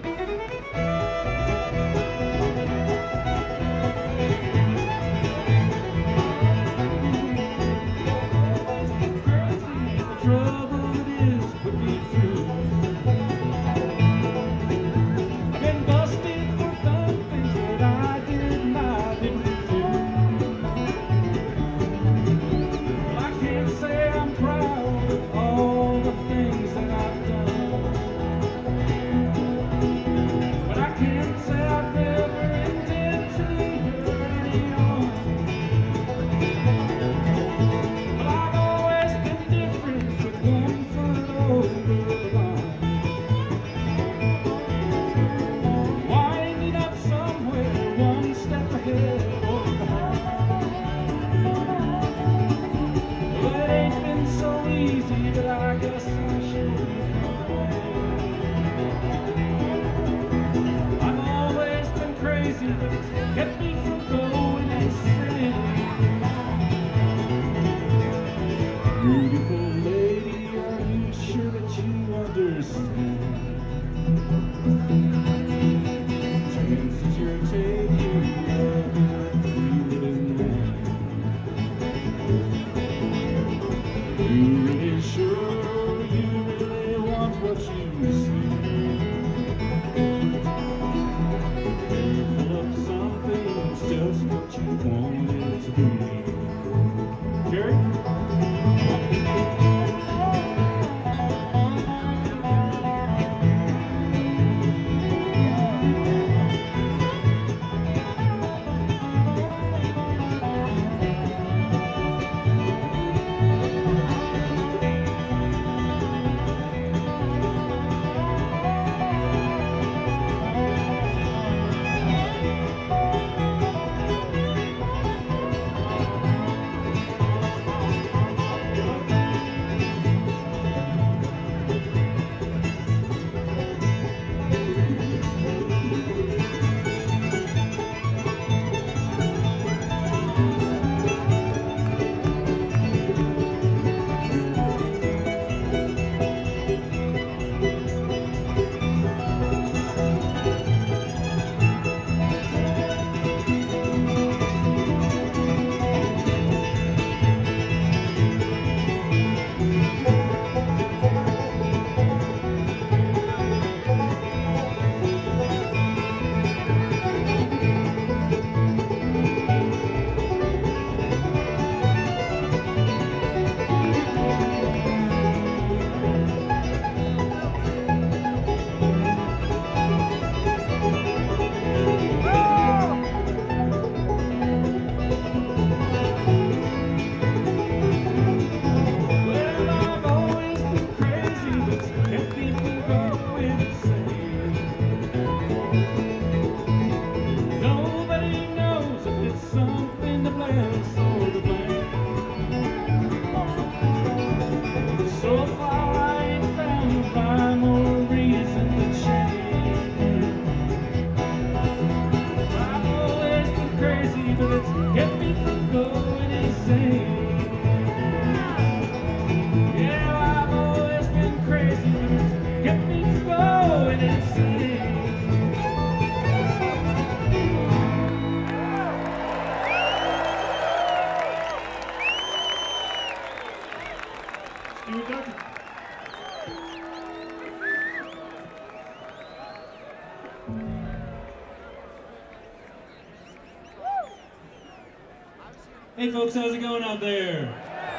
Hey folks, how's it going out there?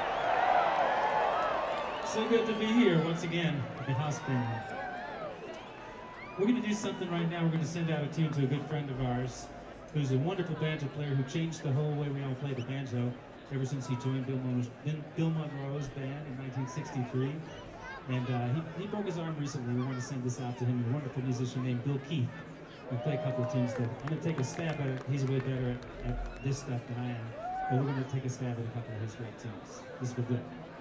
So good to be here once again at the house band. We're going to do something right now. We're going to send out a tune to a good friend of ours who's a wonderful banjo player who changed the whole way we all play the banjo ever since he joined Bill Monroe's band in 1963. And he broke his arm recently. We want to send this out to him, a wonderful musician named Bill Keith. We'll play a couple of tunes that I'm going to take a stab at it. He's way better at this stuff than I am. But we're going to take a stab at a couple of his great tunes. This will do.